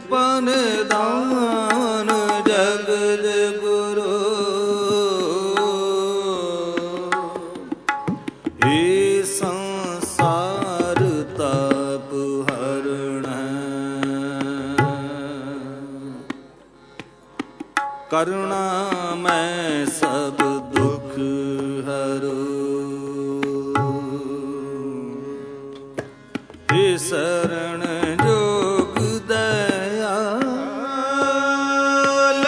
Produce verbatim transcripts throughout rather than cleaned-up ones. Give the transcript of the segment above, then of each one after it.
कृपा निधान जगत गुरु हे संसार ताप हरण करुणा मैं सब दुख हरो हे शरण जोग दयाल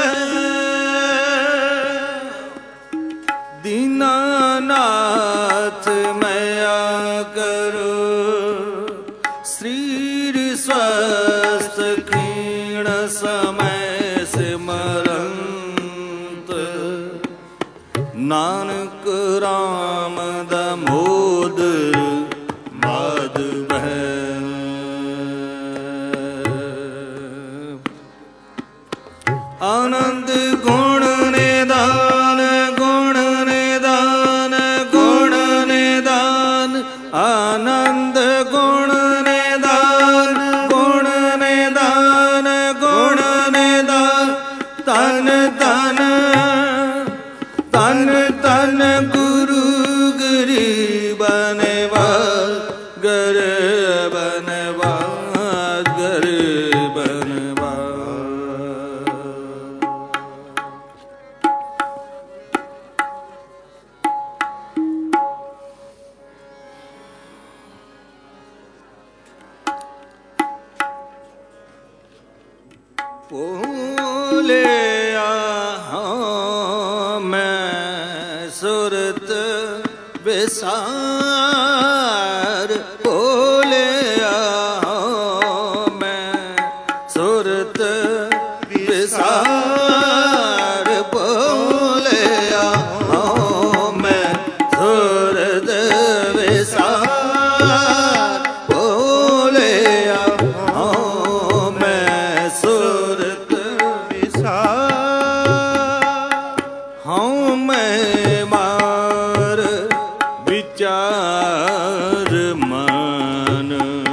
दीनानाथ मया करो शरीर स्वस्थ क्षीण समय सिमरंत नानक राम दामोदर माधव आनंद गुण निदान गुण निदान गुण निदान आनंद गुण निदान गुण निदान गुण निदान तन तन तन तन गुरु गरीबनवा गरीबनवा गरीबनवा बोले मैं सुरत विसार बोले मैं सुरत विसार बोले मैं सुरत विसार बोले मैं सुरत हूँ मैं मार विचार मन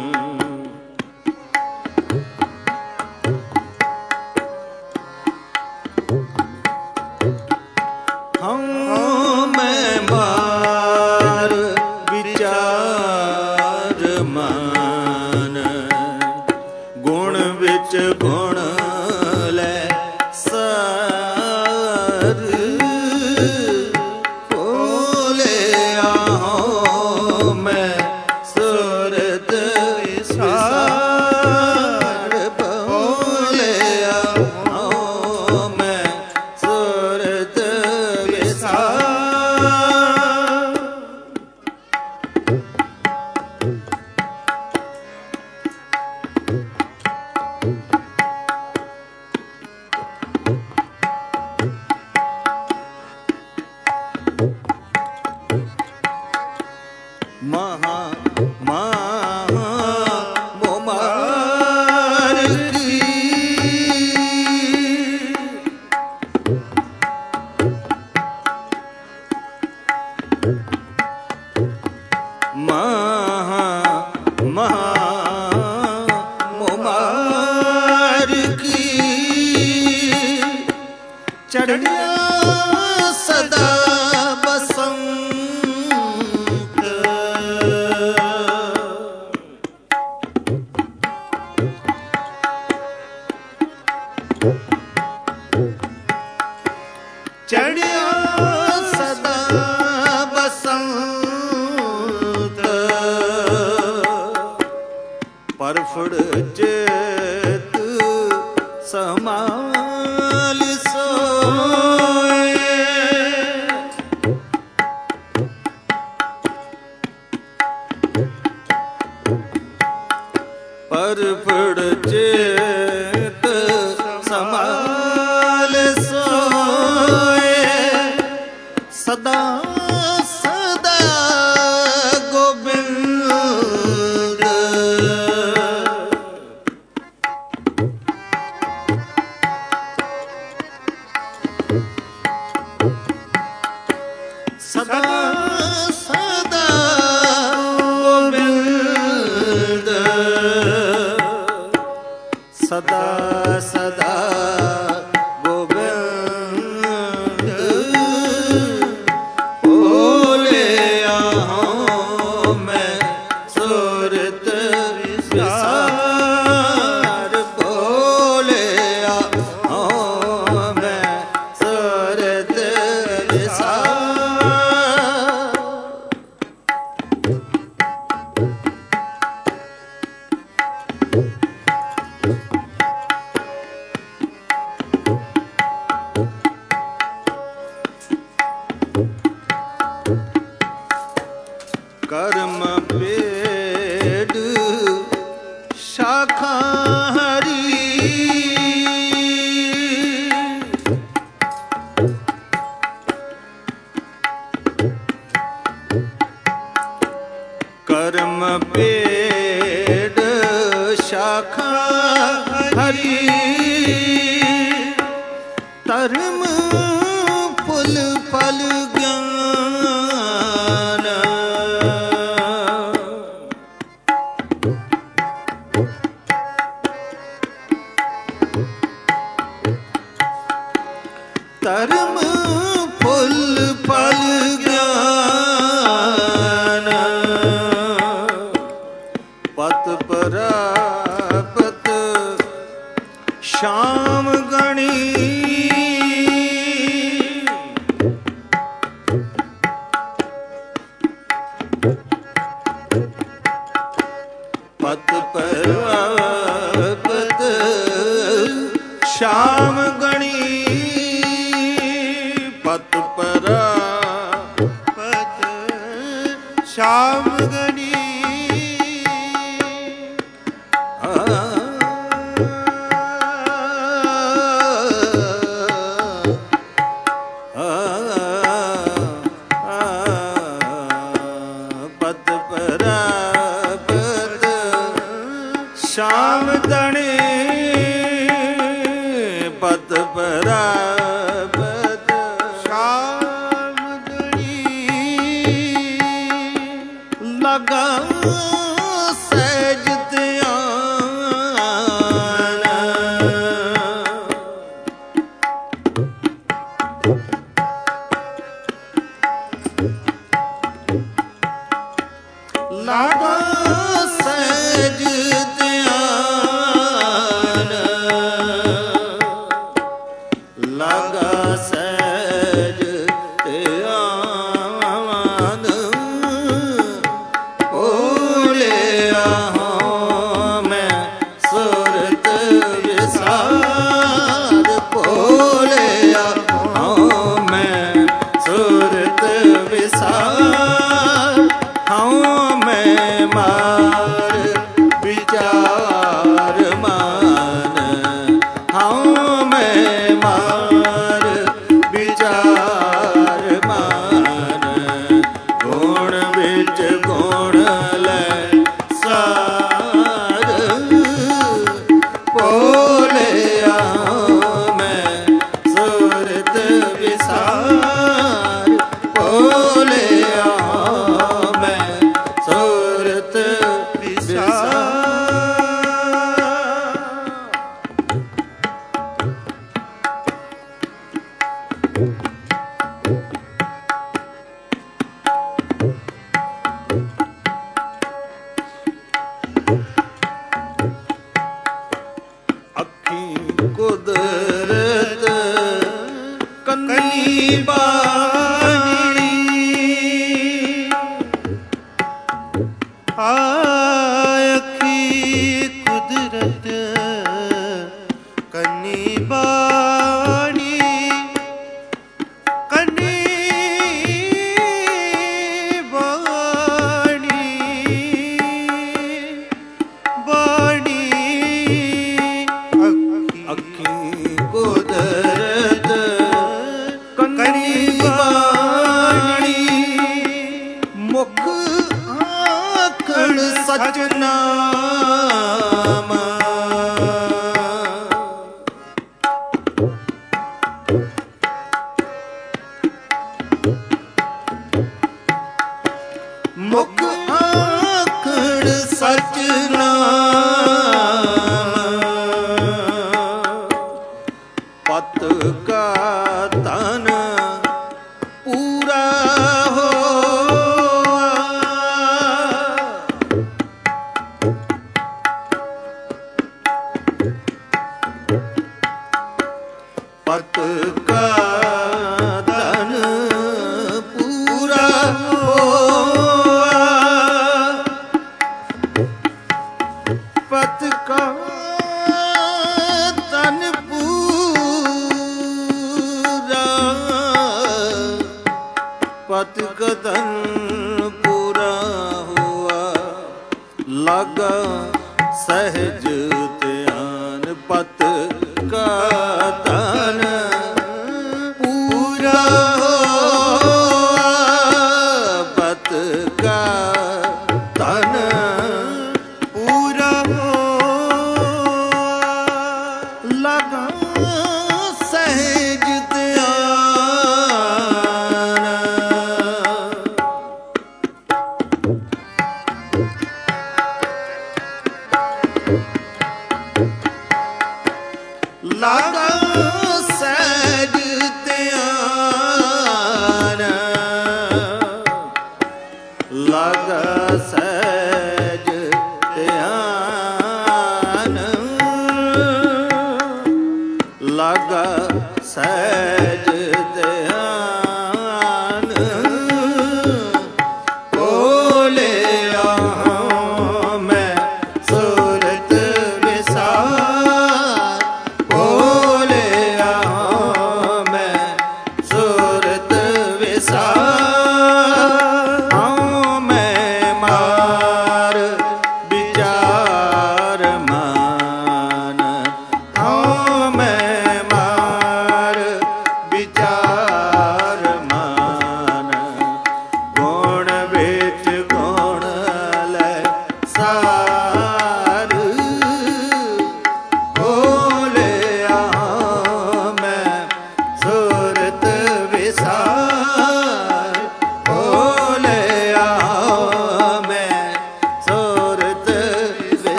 हूँ मैं मार विचार मन गुण विच गुण ले सार बोले आओ मैं सुरत विसार बोले आओ मैं सुरत विसार महा महा मोमार की महा महा मोमार की चढ़िया सदा बसंत चढ़िया सदा बसंत परफड़ चेत समाल सोए परफड़ चेत समाल सोए सदा सदा गोविंद सदा सदा गोविंद सदा ਕਰਮ ਪੇੜ ਸ਼ਾਖਾ ਹਰੀ ਧਰਮ ਫੁੱਲ ਫਲ ਗਿਆਨ ਧਰਮ ਫੁੱਲ ਫਲ ਗਿਆਨ ਪਤ ਪਰਾਪਤ ਸ਼ਾਮ ਗਣੀ ਪਤ ਪਰਾਪਤ ਸ਼ਾਮ ਗਣੀ ਪਤ ਪਰਾਪਤ ਸ਼ਾਮ ਗਣੀ ਸ਼ਾਮ ਦਣੇ ਪਤ ਪਰਾਪਤ ਸ਼ਾਮ ਦਣੀ ਲਗਾ ਸਹਿਜ ਧਿਆਨ ਲਗਾ ਸਹਿਜ ਲਗਾ ਸਹਿਜ ਧਿਆਨ ਭੋਲਿਆ ਹਾਂ ਮੈਂ ਸੁਰਤ ਵਿਸਾਰ ਭੋਲਿਆ ਹਾਂ ਮੈਂ ਸੁਰਤ ਵਿਸਾਰ ਹਾਂ ਮੈਂ ਮਾਰ ਵਿਚਾਰ ਮਾਨ ਹਾਂ ਮੈਂ ਮਾਰ ਵਿਚਾਰ ਮਾਨ ਗੁਣ ਵਿੱਚ ਗੁਣ ਲੈ ਸਾਰ ਭੋਲਿਆ ਮੈਂ ਸੁਰਤ ਵਿਸਾਰ ਭੋਲਿਆ ਮੈਂ ਸੁਰਤ ਵਿਸਾਰ ਅੱਖੀ ਕੁਦਰਤ ਕੰਨੀ ਬਾਣੀ ਆਖੀ ਕੁਦਰਤ ਕੰਨੀ ਬਾਣੀ ਕੰਨੀ ਬਾਣੀ ਬਾਣੀ ਅੱਖੀ ਕੁਦਰਤ ਕੰਨੀ ਬਾਣੀ ਮੁਖ ਆਖਣ ਸਚ ਨਾਮ ਮੁਖ ਆਖਣ ਸਚ ਨਾਮ ਪਤ ਕਾ ਤਨ ਪੂਰਾ ਹੋਆ ਪਤ ਕਾ ਤਨ ਪੂਰਾ ਹੋਆ ਪਤ ਕਾ ਤਨ ਪੂਰਾ ਪਤ ਕਤਨ ਪੂਰਾ ਹੁਆ ਲਗਾ ਸਹਿਜ ਧਿਆਨ ਪਤ ਕਾ ਤਨ ਪੂਰਾ ਹੋਆ ਪਤ ਕਾ ਤਨ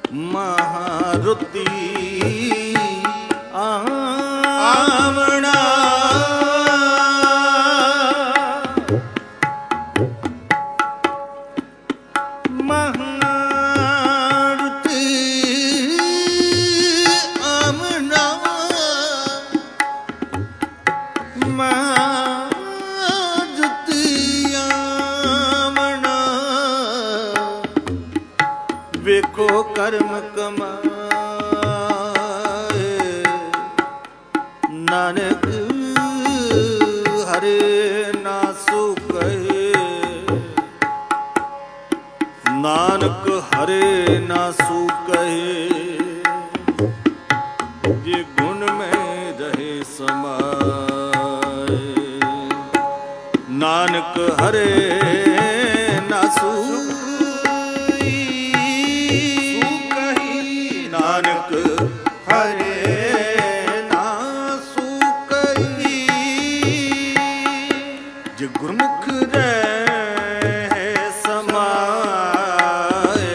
ਮਹਾਰੁਤੀ ਆਵਣਾ ਵੇਖੋ ਕਰਮ ਕਮਾਏ ਨਾਨਕ ਹਰੇ ਨਾ ਸੁਕਏ ਨਾਨਕ ਹਰੇ ਨਾ ਸੁਕਏ ਜੇ ਗੁਣ ਮੈਂ ਰਹੇ ਸਮਾਏ ਨਾਨਕ ਹਰੇ ਨਾ ਸੁਕਏ ਨਾਨਕ ਹਰੇ ਨਾ ਸੁਕਈ ਜੇ ਗੁਰਮੁਖ ਰਹਿ ਸਮਾਏ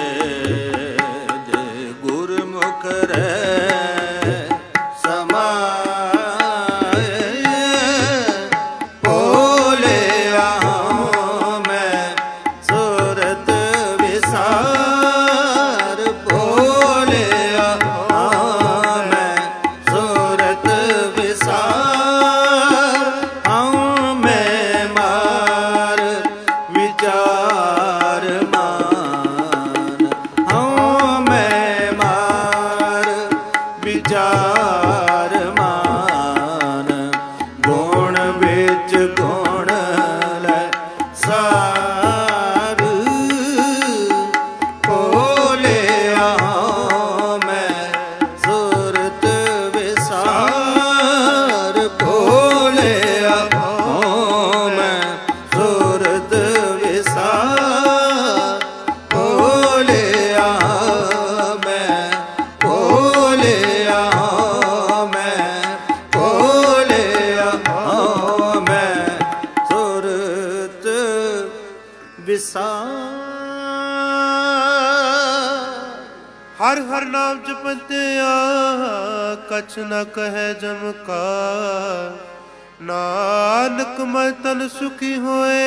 ਜੇ ਗੁਰਮੁਖ ਰਹਿ ਸਮਾਏ ਭੋਲਿਆ ਮੈਂ ਸੁਰਤ ਵਿਸਾਰ ਵਿਚਾਰ ਮਾਨ ਗੁਣ ਵਿੱਚ ਗੁਣ ਲੈ ਸਾਰ ਭੋਲਿਆ ਮੈਂ ਸੁਰਤ ਵਿਸਾਰ ਭੋਲਿਆ ਮੈਂ ਸੁਰਤ ਵਿਸਾਰ ਭੋਲਿਆ ਮੈਂ ਭੋਲਿਆ ਮੈਂ ਭੋਲਿਆ ਮੈਂ ਸੁਰਤ ਵਿਸਾਰ ਹਰ ਹਰ ਨਾਮ ਜਪੰਤਿਆ ਕਛ ਨ ਕਹੈ ਜਮ ਕਾ ਨਾਨਕ ਮਨ ਤਨ ਸੁਖੀ ਹੋਏ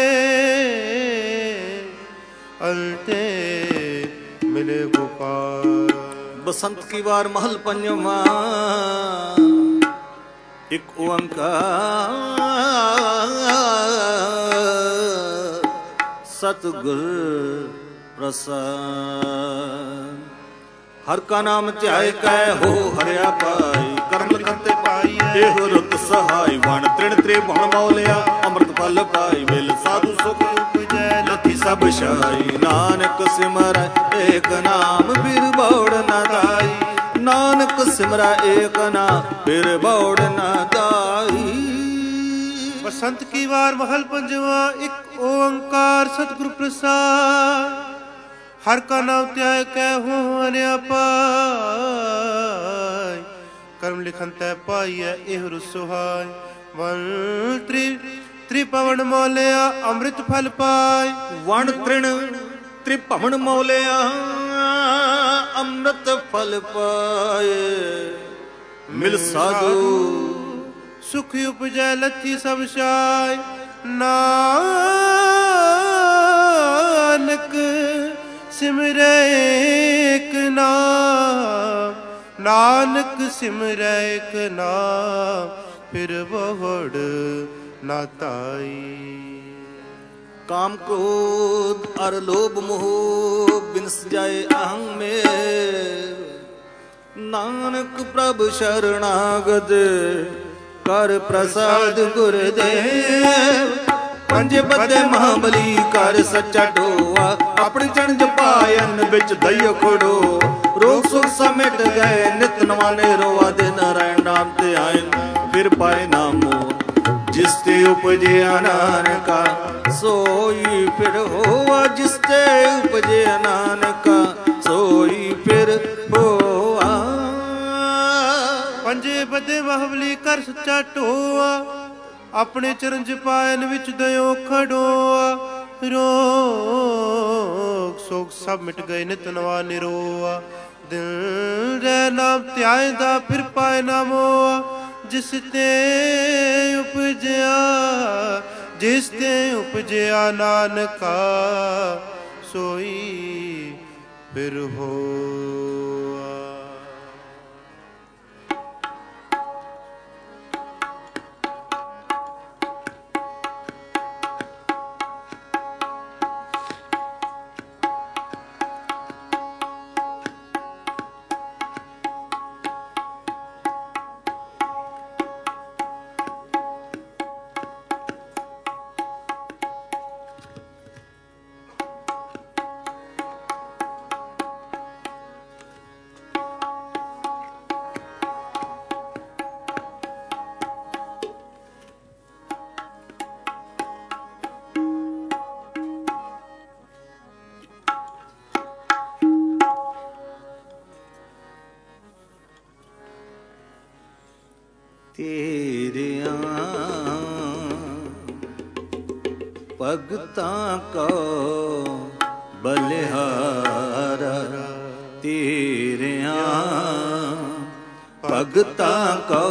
ਅੰਤੇ ਮਿਲੇ ਗੋਪਾਲ। ਬਸੰਤ ਕੀ ਵਾਰ ਮਹਲ ਪੰਜਵਾਂ ਇੱਕ ਓੰਕਾਰ ਸਤਿਗੁਰ ਪ੍ਰਸਾਦ ਹਰ ਕਾ ਨਾਮ ਧਿਆਏ ਕੈ ਹੋ ਹਰਿਆ ਪਾਈ ਕਰਮ ਕਰਤੇ ਪਾਈ ਇਹੋ ਰੁਤ ਸਹਾਈ ਵਣ ਤ੍ਰਿਣ ਤ੍ਰੇ ਭਣ ਮੌਲਿਆ ਅੰਮ੍ਰਿਤ ਫਲ ਪਾਈ ਮਿਲ ਸਾਧੂ ਸੁਖ ਉਪਜੈ ਲਥੀ ਸਭ ਛਾਈ ਨਾਨਕ ਸਿਮਰੈ ਏਕ ਨਾਮ ਬਿਰ ਬੌੜ ਨਾ ਦਾਈ ਨਾਨਕ ਸਿਮਰੈ ਏਕ ਨਾਮ ਬਿਰ ਬੌੜ ਨਾ ਦਾਈ। ਬਸੰਤ ਕੀ ਵਾਰ ਮਹਲ ਪੰਜਵਾ ਇੱਕ ਓੰਕਾਰ ਸਤਿਗੁਰ ਪ੍ਰਸਾਦ ਹਰ ਕਾ ਨਾਮ ਧਿਆਏ ਕੈ ਹੋ ਹਰਿਆ ਪਾਈ ਕਰਮ ਲਿਖਨ ਤੈ ਪਾਈਐ ਇਹ ਰੁਸੁਹਾਈ ਵਨ ਤ੍ਰਿ ਤ੍ਰਿਪਵਨ ਮੌਲਿਆ ਅੰਮ੍ਰਿਤ ਫਲ ਪਾਈ ਵਣ ਤ੍ਰਿਣ ਤ੍ਰਿਭਵਨ ਮੌਲਿਆ ਅੰਮ੍ਰਿਤ ਫਲ ਪਾਏ ਮਿਲ ਸਾਧੂ ਸੁਖ ਉਪਜੈ ਲੱਥੀ ਸਭ ਛਾਈ ਨਾਨਕ ਸਿਮਰੈ ਏਕ ਨਾਮ ਨਾਨਕ ਸਿਮਰੈ ਏਕ ਨਾਮ ਫਿਰ ਬਹੁੜ ਨਾ ਤਾਈ। काम क्रोध अर लोभ मोह बिनस जाए अहं में नानक प्रभु शरणागत कर प्रसाद गुरुदेव पंजे बदे महाबली कर सच्चा डोआ अपनी चरण जपायन बिच दई खोड़ो रोग सुख समेट गए नित नवाने रोआ दे नारायण नाम ते आयन फिर पाए नामो जिसते उपजे नानका सोई फिर होआ जिसते उपजे नानका सोई फिर होआ। पंजे बदे महाबली कर सच्चा ढोआ अपने चरण जपायन विच दयो खड़ोआ रोग सोग सब मिट गए नित नवा निरोआ ਦਿਲ ਰਹਿ ਨਾਮ ਧਿਆਇਦਾ ਫਿਰ ਪਾਏ ਨਾ ਮੋਆ। ਜਿਸ ਤੇ ਉਪਜਿਆ ਜਿਸ ਤੇ ਉਪਜਿਆ ਨਾਨਕਾ ਸੋਈ ਫਿਰ ਹੋਆ। ਤੇਰਿਆਂ ਭਗਤਾਂ ਕੋ ਬਲਿਹਾਰਾ। ਤੇਰਿਆਂ ਭਗਤਾਂ ਕੋ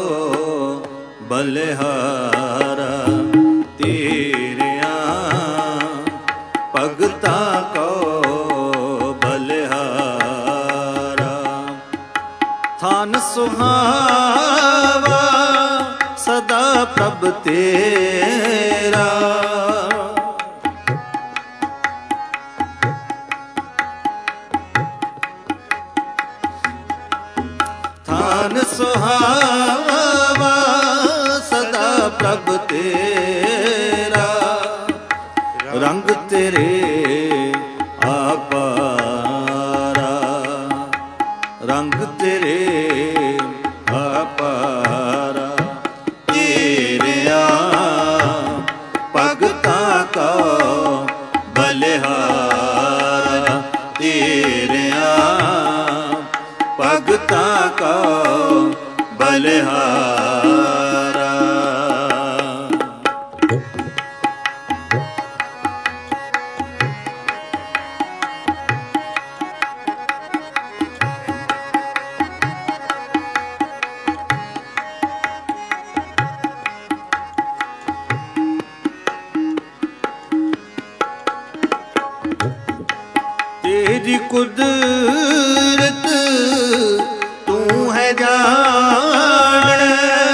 ਬਲਿਹਾਰਾ। ਤੇਰਿਆਂ ਭਗਤਾਂ ਕੋ ਬਲਿਹਾਰਾ। ਥਾਨ ਸੁਹਾਵਾ ਸਦਾ ਪ੍ਰਭ ਤੇਰਾ। ਥਾਨ ਸੁਹਾਵਾ ਸਦਾ ਪ੍ਰਭ ਤੇਰਾ। ਰੰਗ ਤੇਰੇ ਆਪਾਰਾ। ਰੰਗ ਤੇਰੇ ਆਪਾਰਾ। ਭਗਤਾਂ ਕੋ ਬਲਿਹਾਰਾ। ਤੇਰਿਆਂ ਭਗਤਾਂ ਕੋ ਬਲਿਹਾਰਾ। तेरी कुदरत तू है जान।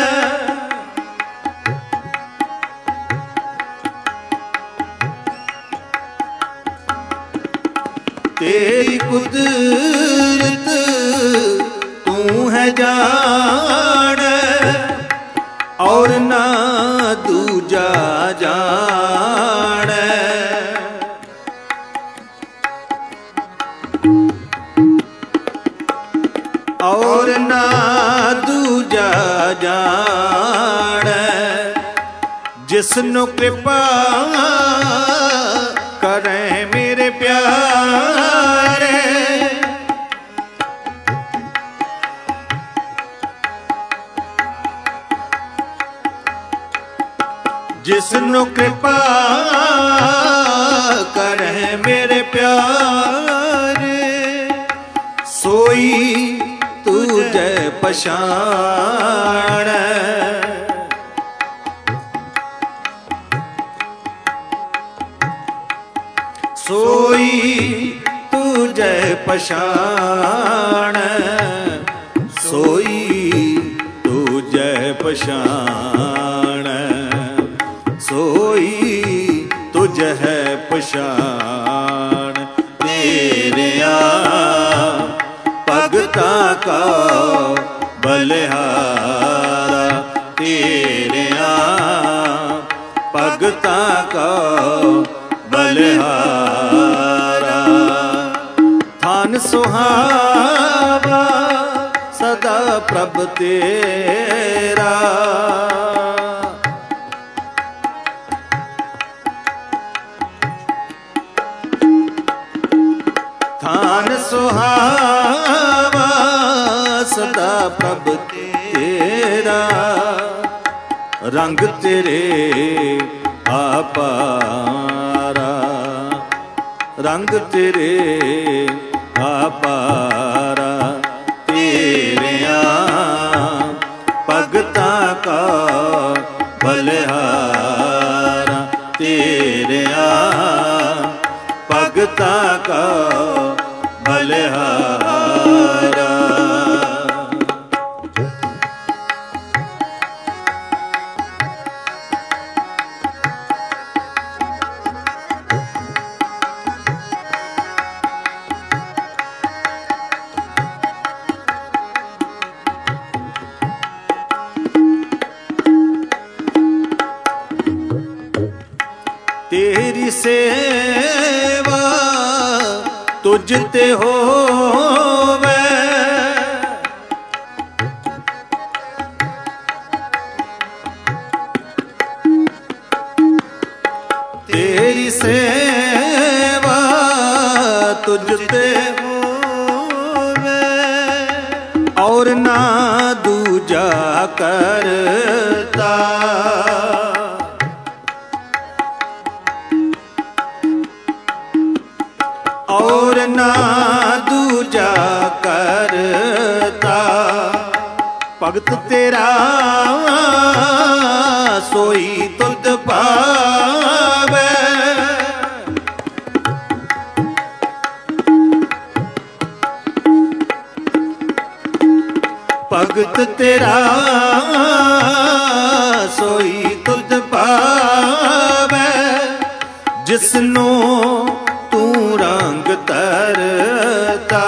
तेरी कुदरत तू है जान। और ना दूजा जान। और ना दूजा जान। जिसनु कृपा करे मेरे प्यारे। जिसनु कृपा करे मेरे प्यारे। सोई तुझे पछाण। सोई तुझे पछाण। सोई तुझे पछाण। सोई तुझे पछाण। तेरिया भगतां का बलिहारा। तेरिया भगतां का बलिहारा। थान सुहावा सदा प्रभ तेरा। थान सुहावा सदा प्रभ तेरा। रंग तेरे आपारा। रंग तेरे आपारा। ਭਗਤਾਂ ਕਾ ਬਲਿਹਾਰਾ। ਤੇਰੀ ਸੇਵਾ ਤੁਝ ਤੇ ਹੋਵੇ, ਤੇਰੀ ਸੇਵਾ ਤੁਝ ਤੇ ਹੋਵੇ, ਔਰ ਨਾ ਦੂਜਾ ਕਰਤਾ। ਔਰ ਨਾ ਦੂਜਾ ਕਰਤਾ, ਭਗਤ ਤੇਰਾ ਸੋਈ ਤੁਧ ਪਾਵੇ। ਭਗਤ ਤੇਰਾ ਸੋਈ ਤੁਧ ਪਾਵੇ, ਜਿਸਨੂੰ ਤੂੰ ਰੰਗ ਤਰਤਾ।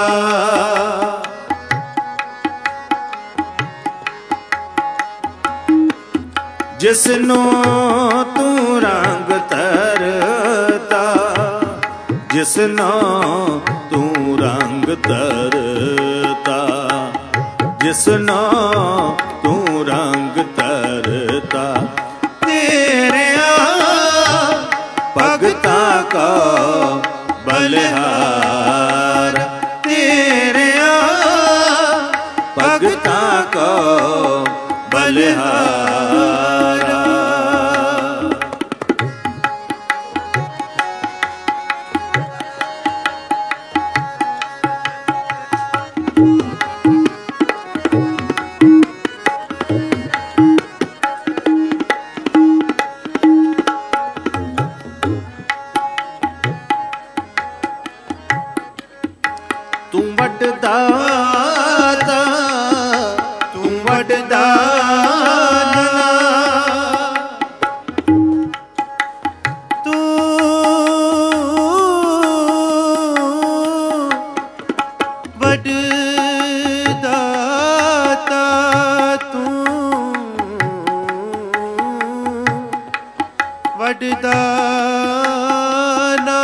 ਜਿਸਨੂੰ ਤੂੰ ਰੰਗ ਤਰਤਾ, ਜਿਸਨੂੰ ਤੂੰ ਰੰਗ ਤਰਤਾ, ਜਿਸਨੂੰ ਤੂੰ ਰੰਗ ਤਰਤਾ। ਤੇਰਿਆਂ ਭਗਤਾਂ ਕਾ ਬਲਿਹਾਰਾ, ਤੇਰਿਆਂ ਭਗਤਾਂ ਕਾ ਬਲਿਹਾਰਾ। ਤੂੰ ਵੱਡ ਦਾਤਾ, ਤੂੰ ਵੱਡ ਦਾਨਾ, ਤੂੰ ਵੱਡ ਦਾਤਾ, ਤੂੰ ਵੱਡ ਦਾਨਾ,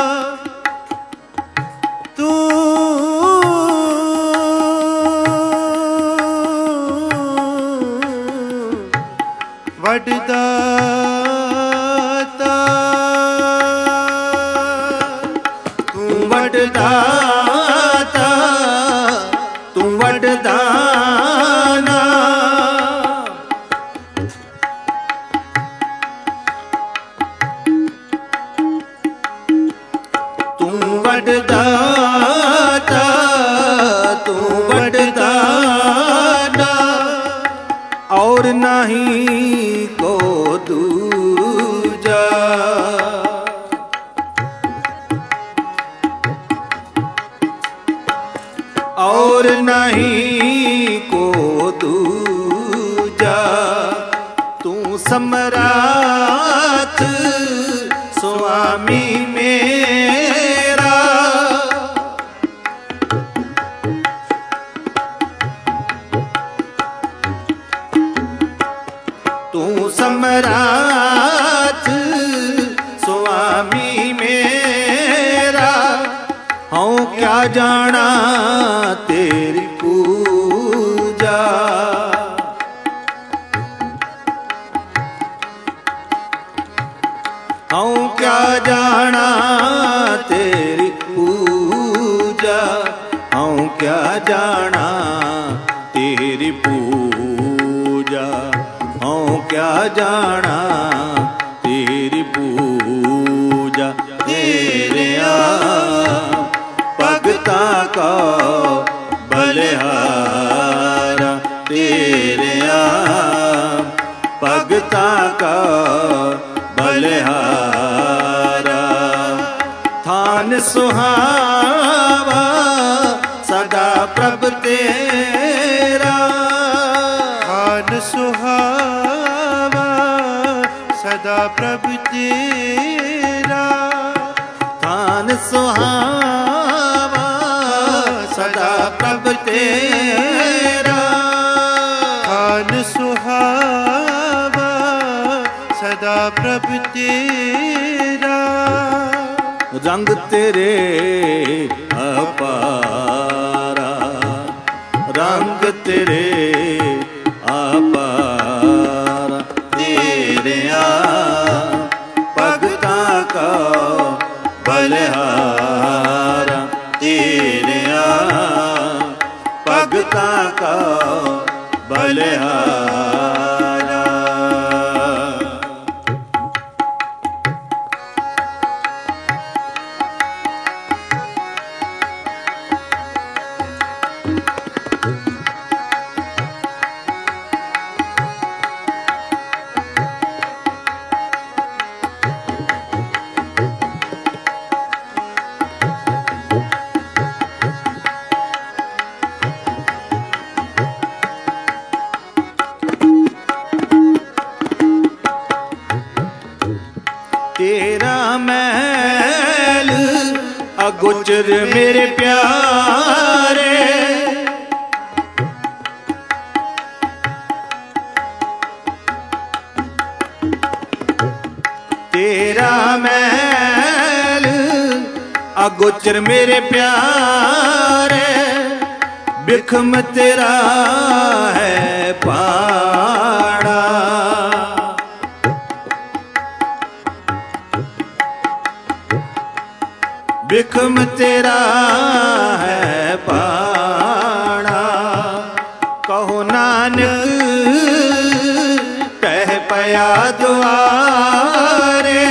ਤੂੰ ਵੱਡ ਦਾਤਾ, ਤੂੰ ਵੱਡ ਦਾਤਾ, ਤੂੰ ਵੱਡ ਦਾਨਾ। ਤੂੰ ਵੱਡ ਦਾਤਾ, ਤੂੰ ਵੱਡ ਦਾਨਾ, ਔਰ ਨਹੀਂ ਕੋ ਦੂਜਾ। ਔਰ ਨਹੀਂ ਕੋ ਦੂਜਾ। ਤੂੰ ਸਮਰਾਟ ਸੁਆਮੀ ਮੇਰਾ, ਤੂੰ ਸਮਰਾਟ ਸੁਆਮੀ ਮੇਰਾ। ਹਉ ਕਿਆ ਜਾਣਾ ਤੇਰੀ ਪੂਜਾ, ਹਉ ਕਿਆ ਜਾਣਾ ਤੇਰੀ ਪੂਜਾ, ਹਉ ਕਿਆ ਜਾਣਾ ਤੇਰੀ ਪੂਜਾ, ਹਉ ਕਿਆ ਜਾਣਾ ਤੇਰੀ ਪੂਜਾ। ਤੇਰਿਆਂ ਭਗਤਾਂ ਕਾ ਬਲਿਹਾਰਾ, ਤੇਰਿਆਂ ਭਗਤਾਂ ਕਾ ਬਲਿਹਾਰਾ। ਥਾਨ ਥਾਨ ਸੁਹਾਵਾ ਸਦਾ ਪ੍ਰਭ ਤੇਰਾ, ਥਾਨ ਸੁਹਾਵਾ ਸਦਾ ਪ੍ਰਭ ਤੇਰਾ, ਥਾਨ ਸੁਹਾਵਾ ਸਦਾ ਪ੍ਰਭ ਤੇਰਾ, ਥਾਨ ਸੁਹਾਵਾ ਸਦਾ ਪ੍ਰਭ ਤੇਰਾ, ਰੰਗ ਤੇਰੇ ਅਪਾਰਾ, ਰੰਗ ਤੇਰੇ ਅਪਾਰਾ, ਤੇਰਿਆ ਭਗਤਾਂ ਕਾ ਬਲਿਹਾਰਾ, ਤੇਰਿਆ ਭਗਤਾਂ ਕਾ ਬਲਿਹਾਰਾ। ਤੇਰਾ ਮਹਿਲ ਅਗੋਚਰ ਮੇਰੇ ਪਿਆਰੇ, ਤੇਰਾ ਮਹਿਲ ਅਗੋਚਰ ਮੇਰੇ ਪਿਆਰੇ, ਬਿਖਮ ਤੇਰਾ ਹੈ ਪਾੜਾ, ਬਿਖਮ ਤੇਰਾ ਹੈ ਪਾਣਾ, ਕਹੋ ਨਾਨਕ ਕਹਿ ਪਿਆ ਦੁਆਰੇ,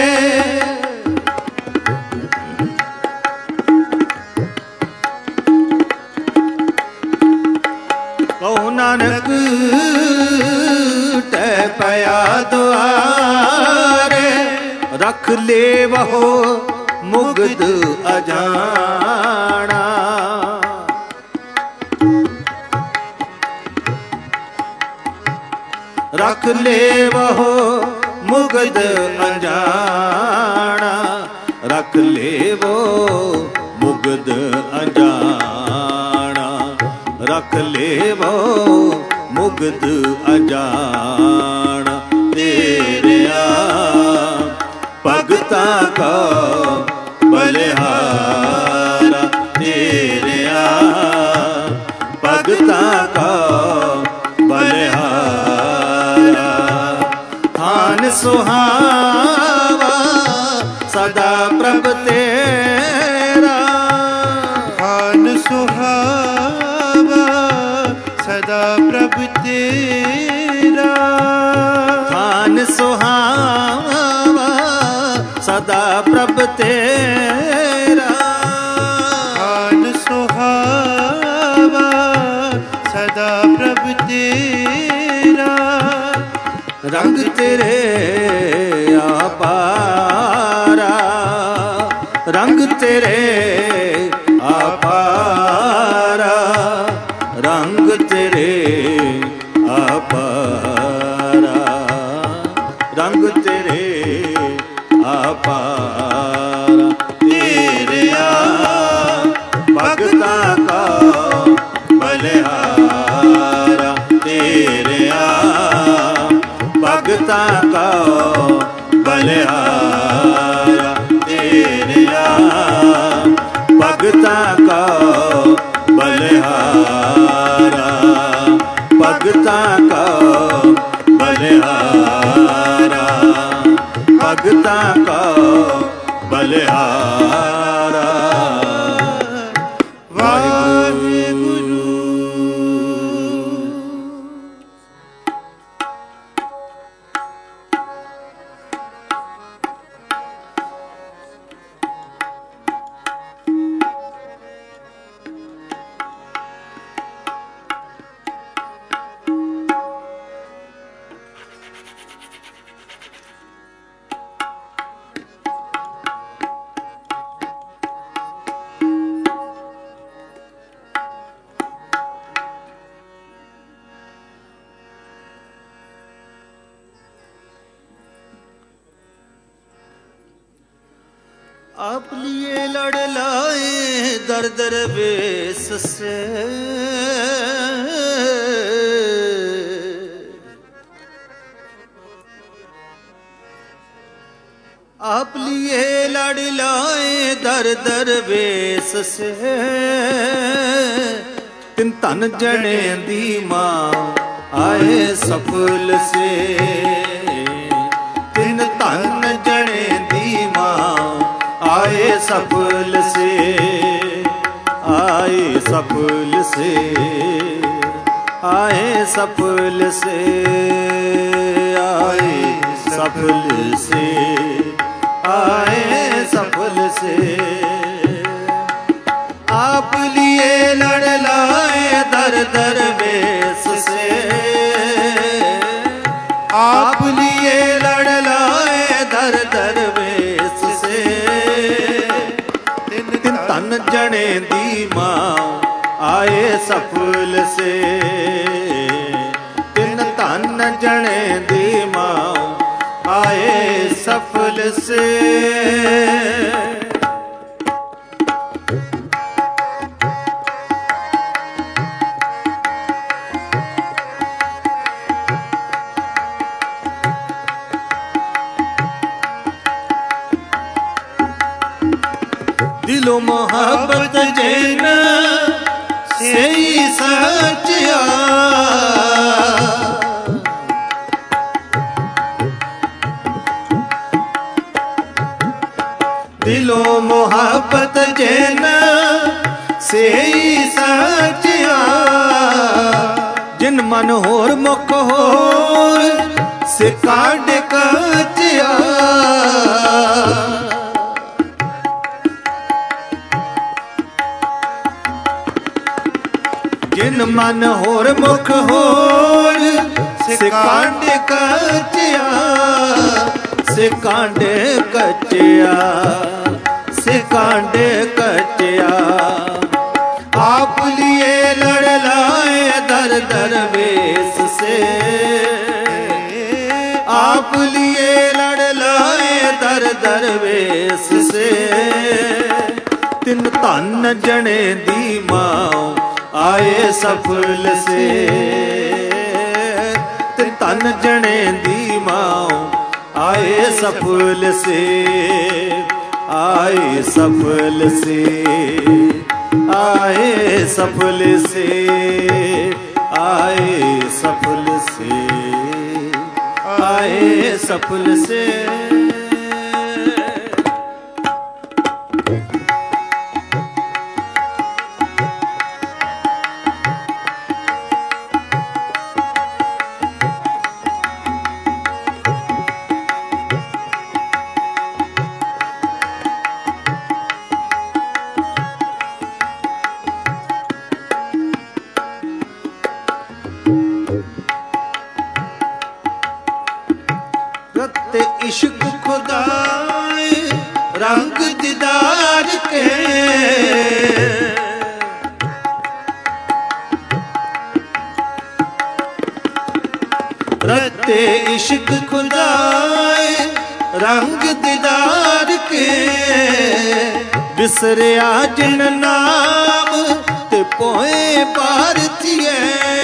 ਕਹੋ ਨਾਨਕ ਕਹਿ ਪਿਆ ਦੁਆਰੇ, ਰੱਖ ਲੈ ਵਹੋ ਮੁਗਧ ਅਜਾਣਾ, ਰੱਖ ਲੈ ਵਹੋ ਮੁਗਧ ਅਜਾਣਾ, ਰੱਖ ਲੈ ਵੋ ਮੁਗਧ ਅਜਾਣਾ, ਰੱਖ ਲੈ ਵੋ ਮੁਗਧ ਅਜਾਣਾ, ਤੇਰਿਆ ਭਗਤਾਂ ਕਾ ਬਲਿਹਾਰਾ, ਤੇਰਿਆ ਭਗਤਾਂ ਕਾ ਬਲਿਹਾਰਾ, ਥਾਨ ਸੁਹਾਵਾ ਸਦਾ ਪ੍ਰਭ ਤੇਰਾ, ਥਾਨ ਸੁਹਾਵਾ ਸਦਾ ਪ੍ਰਭ ਤੇਰਾ, ਥਾਨ ਸੁਹਾਵਾ ਸਦਾ ਪ੍ਰਭ ਤੇਰਾ, ਥਾਨ ਸੁਹਾਵਾ ਸਦਾ ਪ੍ਰਭ ਤੇਰਾ, ਰੰਗ ਤੇਰੇ ਆਪਾਰਾ, ਰੰਗ ਤੇਰੇ ਆਪਾਰਾ, ਰੰਗ ਤੇਰੇ ਆਪਾਰਾ, ਰੰਗ ਤੇਰੇ ਆਪਾਰਾ, ਤੇਰਿਆ ਭਗਤਾਂ ਕਾ ਬਲਿਹਾਰਾ, ਤੇਰਿਆ ਭਗਤਾਂ ਕਾ ਬਲਿਹਾਰਾ, ਤੇਰਿਆ ਭਗਤਾਂ ਕਾ ਬਲਿਹਾਰਾ, ਭਗਤਾਂ ਕਾ ਬਲਿਹਾਰਾ, ਭਗਤਾਂ ਕਾ ਬਲਿਹਾਰਾ। ਵਾਹਿਗੁਰੂ। आप लिए लड़ लाए दर दर बेस से, आप लिए लड़ लाए दर दर बेस से। तिन तन जने दी मां आए सफल से, तिन तन जने दी मां आए सफल से, आए सफल से, आए सफल से, आए सफल से, आए सफल से। आप लिए लड़ लाए दर दर बेस से, आप लिए लड़ लाए दर दर बेस से। तिन तन जने दी मां आए सफल से, तिन तन जने दी मां आए सफल से। दिलो मोहब्बत जैन से ही सचिया, दिलो मोहब्बत जैन से ही सचिया। जिन मन होर मुख होर से काढ़ कचिया, जिन मन होर मुख होर से कांडे कचिया, से कांडे कचिया, से कांडे कचिया। आप लिए लड़ लाए दर दर बेस से, आप लिए लड़ लाए दर दर बेस से। तिन तन जने दी मां आए सफल से, तिन तन जने दी मां आए सफल से, आए सफल से, आए सफल से, आए सफल से, आए सफल से। इश्क खुदाए रंग दीदार के, रत्ते इश्क खुदाए रंग दीदार के। बिसरिया जिन नाम ते पोए भारतीय,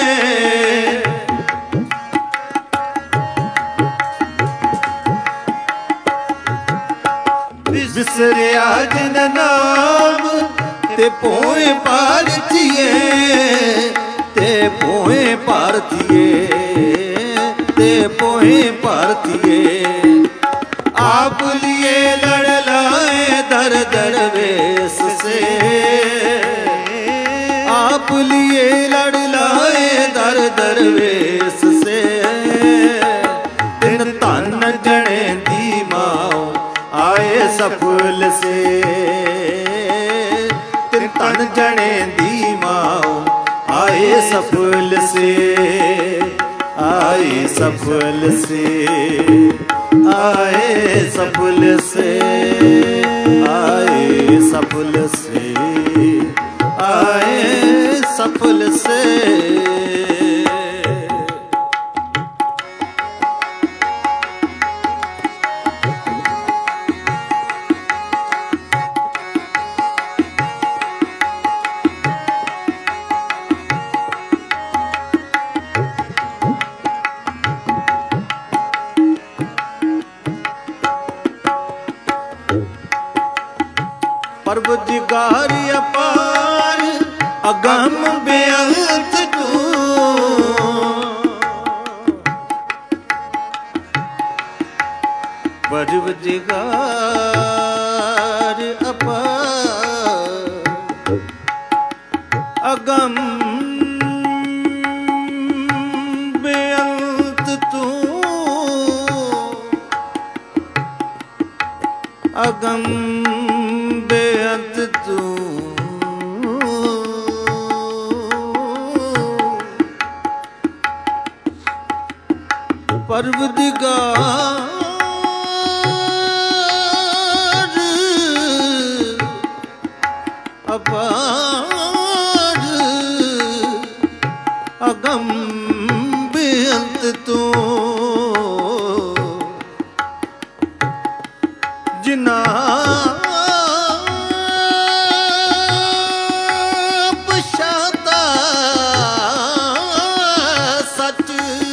बिसरिया जिन नाम ते पोए भारतीय, ते पोए भारतीय, ते पोए भारतीय। आप लिए लड़ लाए दर दर बेस से, आप लिए लड़ लाए दर दर बेस से। तिन तन जने दी मां आए सफल से, तिन तन जने दी मां आए सफल से, आए सफल से, आए सफल से, आए सफल से, आए सफल से। परवदिगार अपार अगम बेअंत तू। परवदिगार अपार अगम बेअंत तू। अगम बेअंत तू। परवदिगार अपार अगम बेअंत तू। जिना पछाता सच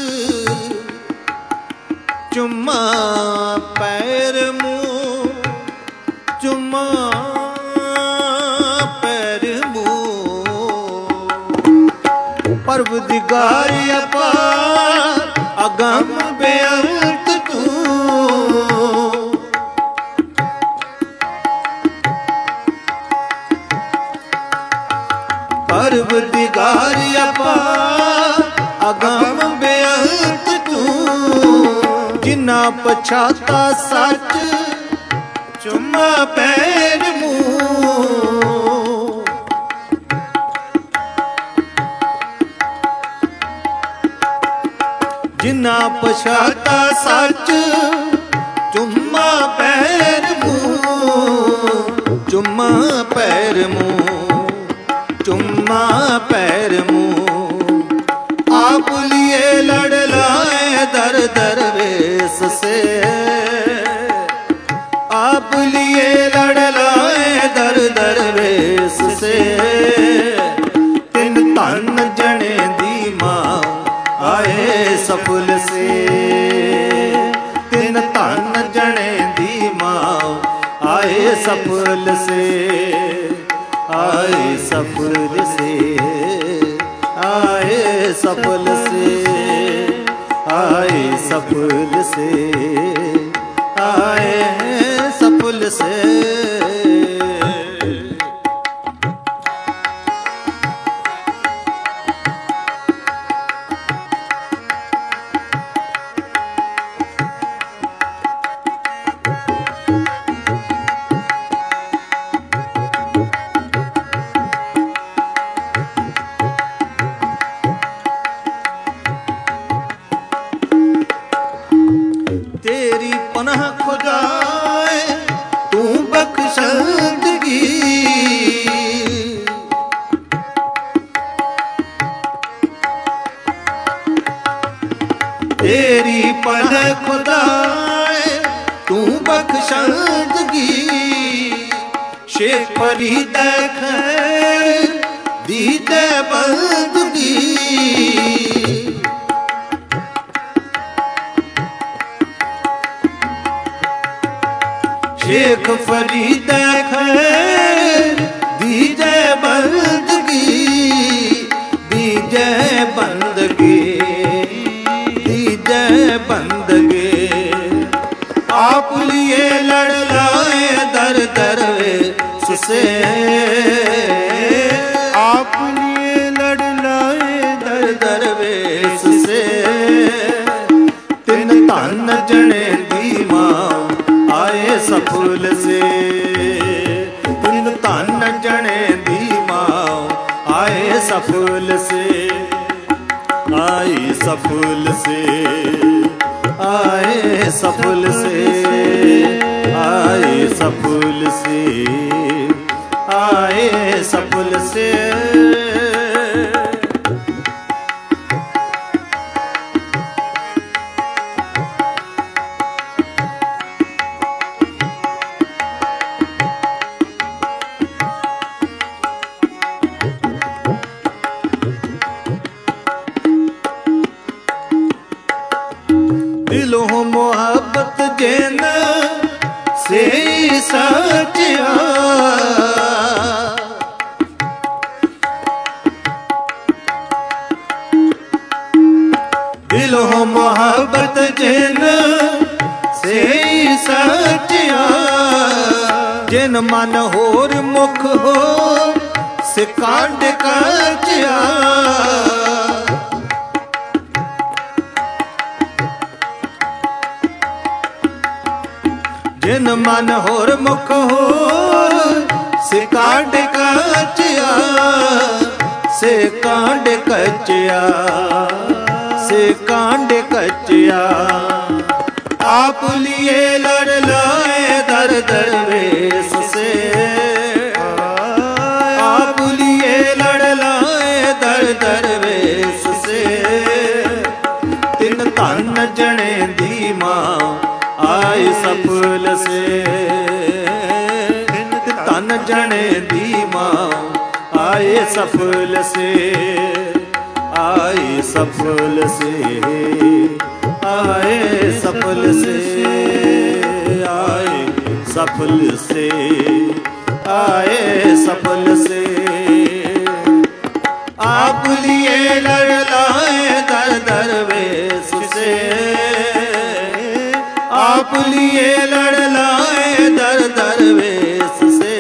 चुम्मा पैर मुँह चुम्मा पैर मुँह। परवदिगार अपार अगम बेअंत तू। परवदिगार अपार अगम बेअंत तू। जिना पछाता सच चुम्मा पैर मुँह। जिना पछाता सच चुम्मा पैर मुँह। चुम्मा पैर मुँह चुम्मा पैर मुँह। आप लिए लड़ लाए दर दरवेश से। आप लिए लड़ लाए दर दरवेश से। तिन धन जने दी मां आए सफल से। तिन धन जने दी मां आए सफल से। आए सफल से आए सफल से आए सफल से आए सफल से। तेरी पनाह खुदाए तू बख्शंदगी। तेरी पनाह खुदाए तू बख्शंदगी। शेख फरीद खैर दीदे बंदगी। शेख फरीद खैर दीजे बंदगी। दीजे बंदगी दीजे बंदगी। आप लिए लड़ लाए दर दरवेश से। आप लिए लड़ लाए दर दरवेश से। तिन धन जने दी मां आए सफल से। तिन धन जने दी मां आए सफल से। आए सफल से आए सफल से आए सफल से आए सफल से। दिलों मोहब्बत जेन से सचिया। ਦਿਲੋਂ ਮੁਹੱਬਤ ਜਿਨ ਸੇ ਸੱਚਿਆ, ਜਿਨ ਮਨ ਹੋਰ ਮੁਖ ਹੋ ਸੇ ਕਾਂਡ ਕੱਚਿਆ। ਜਿਨ ਮਨ ਹੋਰ ਮੁਖ ਹੋ ਸੇ ਕਾਂਡ ਕੱਚਿਆ, ਸੇ ਕਾਂਡ ਕੱਚਿਆ, ਸੇ ਕਾਂਡ ਕੱਚਿਆ। आप लिए लड़ लाए दर दरवेश से, आप लिए लड़ लाए दर दरवेश से। तिन धन जने दी मां आए सफल से, तिन धन जने दी मां आए सफल से, आए सफल से, आए सफल से, आए सफल से, आए सफल से। आप लिए लड़ लाए दर दरवेश से, आप लिए लड़ लाए दर दरवेश से।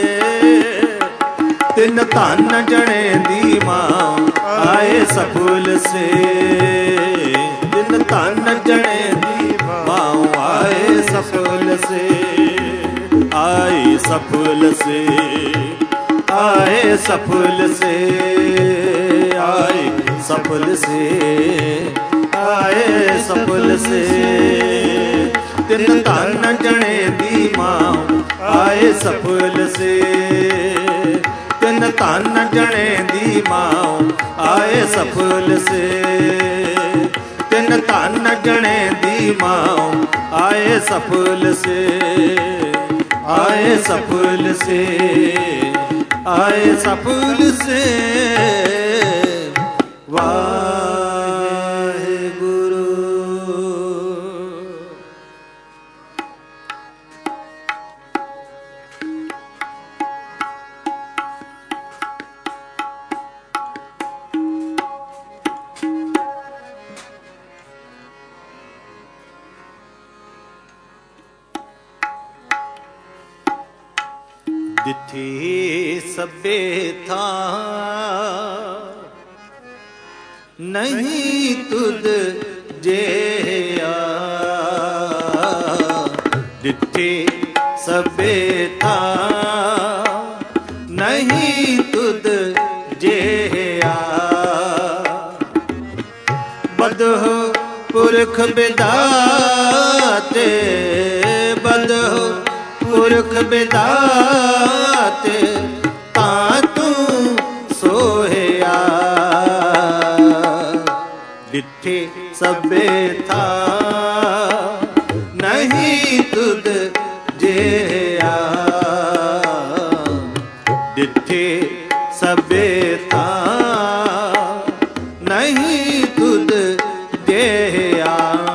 तिन धन जने दी मां आए सफल से, तिन धन जने दी मां आए सफल से, आए सफल से, आए सफल से, आए सफल से, आए सफल से। तिन धन जने दी मां आए सफल से, तिन धन जने दी मां आए सफल से। तिन धन जने दी मां आए सफल से, आए सफल से, आए सफल से। वाहेगुरु। जिथे सबे था नहीं तुद जेया, जिथे सबे था नहीं तुद जेया। बदहो पुरख बिदाते, बदहो पुरख बिदाते, तां तू सोहया। जिथे सबे था नहीं तुद जेया, जिथे सबे था नहीं तुद जेया।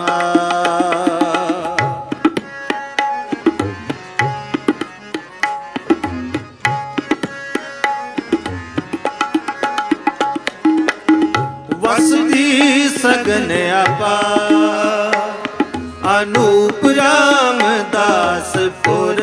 वसदी सगन अपार अनूप रामदासपुर,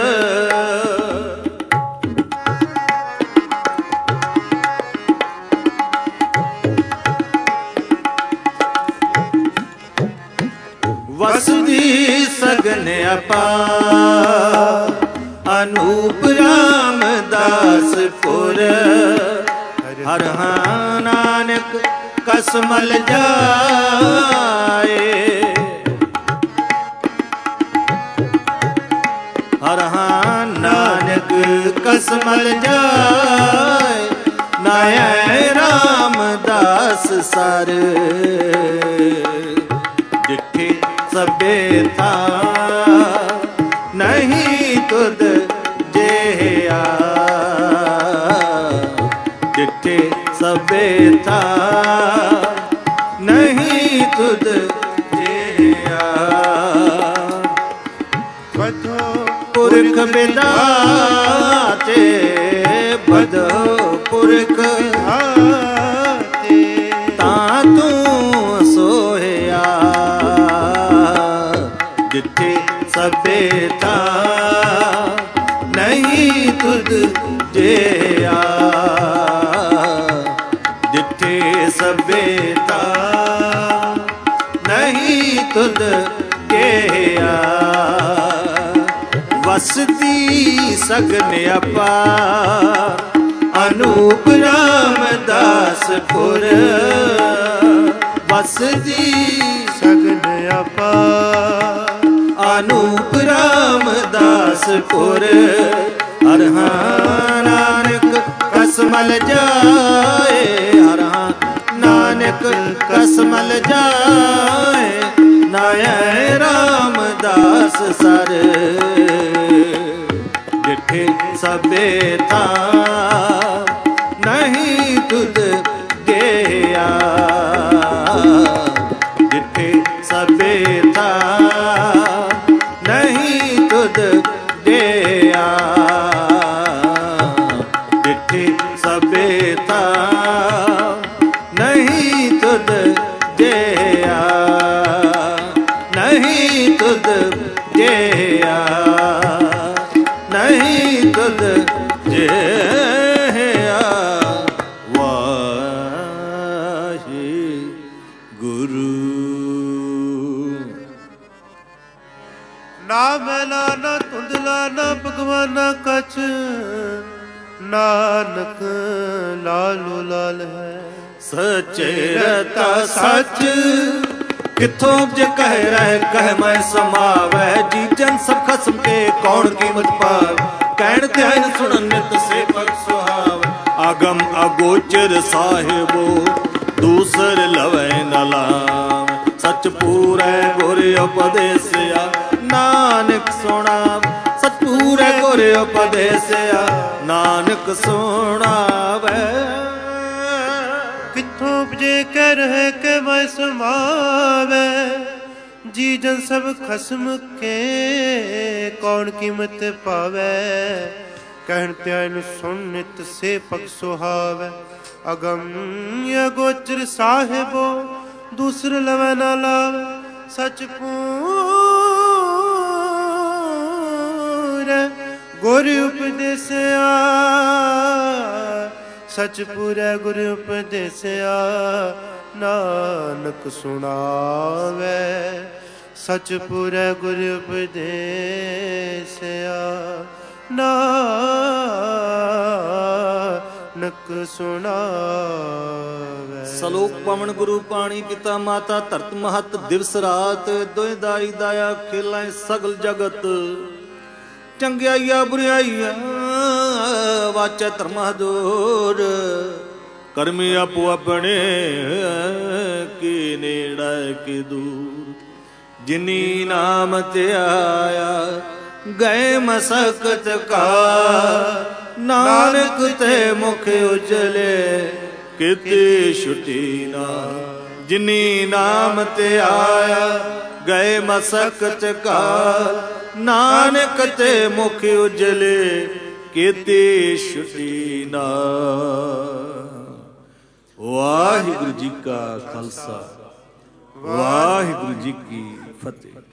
वसदी सगन अपार अनूप रामदासपुर। हर हाँ नानक कसमल जाए, हर हाँ नानक कसमल जाए। नाय रामदास सर जिथे सबे था नहीं तुद जेया, जिथे सबे था नहीं तुद जेया। बधो पुरख बिदाते, बधो पुरख बिदाते, तां तू सोहया। ਸਭੇ ਥਾਂ ਨਹੀਂ ਤੁਧ ਜਿਆ ਜਿੱਥੇ ਸਭੇ ਥਾਂ ਨਹੀਂ ਤੁਧ ਜਿਆ ਵਸਦੀ ਸਗਨ ਅਪਾਰ ਅਨੂਪ ਰਾਮਦਾਸਪੁਰ ਵਸਦੀ ਸਗਨ ਅਪਾਰ ਅਨੂਪ ਰਾਮਦਾਸਪੁਰ ਹਰਿ ਨਾਨਕ ਕਸਮਲ ਜਾਏ ਹਰਿ ਨਾਨਕ ਕਸਮਲ ਜਾਏ ਨਾਇ ਰਾਮਦਾਸ ਸਰ ਜਿੱਥੇ ਸਭੇ ਥਾਂ ਨਹੀਂ ਤੁਧ ਜਿਆ ਜਿੱਥੇ ਸਭੇ ਥਾਂ ਨਹੀਂ ਤੁਧ ਜਿਆ ਜਿੱਥੇ ਸਭੇ ਥਾਂ ਨਹੀਂ ਤੁਧ ਜਿਆ ਨਹੀਂ ਤੁਧ ਜਿਆ ਨਹੀਂ ਤੁਧ ਜਿਆ ਵਾਹਿਗੁਰੂ ਨਾ ਮੈਲਾ ਨਾ ਧੁੰਦਲਾ ਨਾ ਭਗਵਾਨਾ ਕਛ ਨਾਨਕ ਲਾਲੋ ਲਾਲ ਹੈ ਸੱਚੇ ਰਤਾ ਸੱਚ ਕਿੱਥੋਂ ਉਪਜ ਕਹਿ ਰਹਿ ਕਹਿ ਮੈਂ ਸਮਾਵੈ ਜੀ ਜਨ ਸਭ ਖਸਮ ਕੇ ਕੌਣ ਕੀਮਤ ਪਾਵ ਕਹਿਣ ਧਿਆਨ ਸੁਣਨ ਨਿਤ ਸੇਵਕ ਸੁਹਾਵ ਆਗਮ ਅਗੋਚਰ ਸਾਹਿਬੋ ਦੂਸਰ ਲਵੈ ਨ ਲਾਵ ਸਚ ਪੂਰੈ ਗੁਰ ਉਪਦੇਸਿਆ ਨਾਨਕ ਸੁਣਾਵ ਸਚ ਪੂਰੈ ਗੁਰ ਉਪਦੇਸਿਆ ਨਾਨਕ ਸੁਣਾਵੈ ਕਿੱਥੋਂ ਉਪਜੇ ਕਹਿ ਰਹਿ ਕੇ ਮੈਂ ਸਮਾਵੈ ਜੀ ਜਨ ਸਭ ਖਸਮ ਕੇ ਕੌਣ ਕੀਮਤ ਪਾਵੈ ਕਹਿਣ ਧਿਆਨ ਸੁਣ ਨਿਤ ਸੇਵਕ ਸੁਹਾਵੈ ਅਗਮ ਅਗੋਚਰ ਸਾਹਿਬੋ ਦੂਸਰ ਲਵੈ ਨਾ ਲਾਵੈ ਸਚ ਪੂਰੈ ਗੁਰ ਉਪਦੇਸਿਆ ਸਚ ਪੂਰੈ ਗੁਰ ਉਪਦੇਸਿਆ ਨਾਨਕ ਸੁਣਾਵੈ ਸਚ ਪੂਰੈ ਗੁਰ ਉਪਦੇਸਿਆ ਨਾਨਕ ਸੁਣਾਵੈ। ਸਲੋਕ ਪਵਨ ਗੁਰੂ ਪਾਣੀ ਪਿਤਾ ਮਾਤਾ ਧਰਤ ਮਹਤ ਦਿਵਸ ਰਾਤ ਦੋਇ ਦਾਈ ਦਾਇਆ ਖੇਲਾਂ ਸਗਲ ਜਗਤ ਚੰਗਿਆਈਆ ਬੁਰਿਆਈਆ ਵਾਚੈ ਧਰਮ ਹਦੂਰ ਕਰਮੀ ਆਪੋ ਆਪਣੇ ਕੀ ਨੇੜੇ ਕੀ ਦੂਰ ਜਿਨੀ ਨਾਮ ਤੇ ਆਇਆ ਗਏ ਮਸਕਤ ਕਾ ਨਾਨਕ ਤੇ ਮੁਖ ਉਜਲੇ ਕਿਤੇ ਛੁਟੀ ਨਾ ਜਿਨੀ ਨਾਮ ਤੇ ਆਇਆ ਗਏ ਮਸਕਤ ਕਾ ਨਾਨਕ ਤੇ ਮੁਖ ਉਜਲੇ ਕਿਤੇ ਛੁਟੀ ਨਾ। ਵਾਹਿਗੁਰੂ ਜੀ ਕਾ ਖਾਲਸਾ ਵਾਹਿਗੁਰੂ ਜੀ ਕੀ ਫਤਿਹ।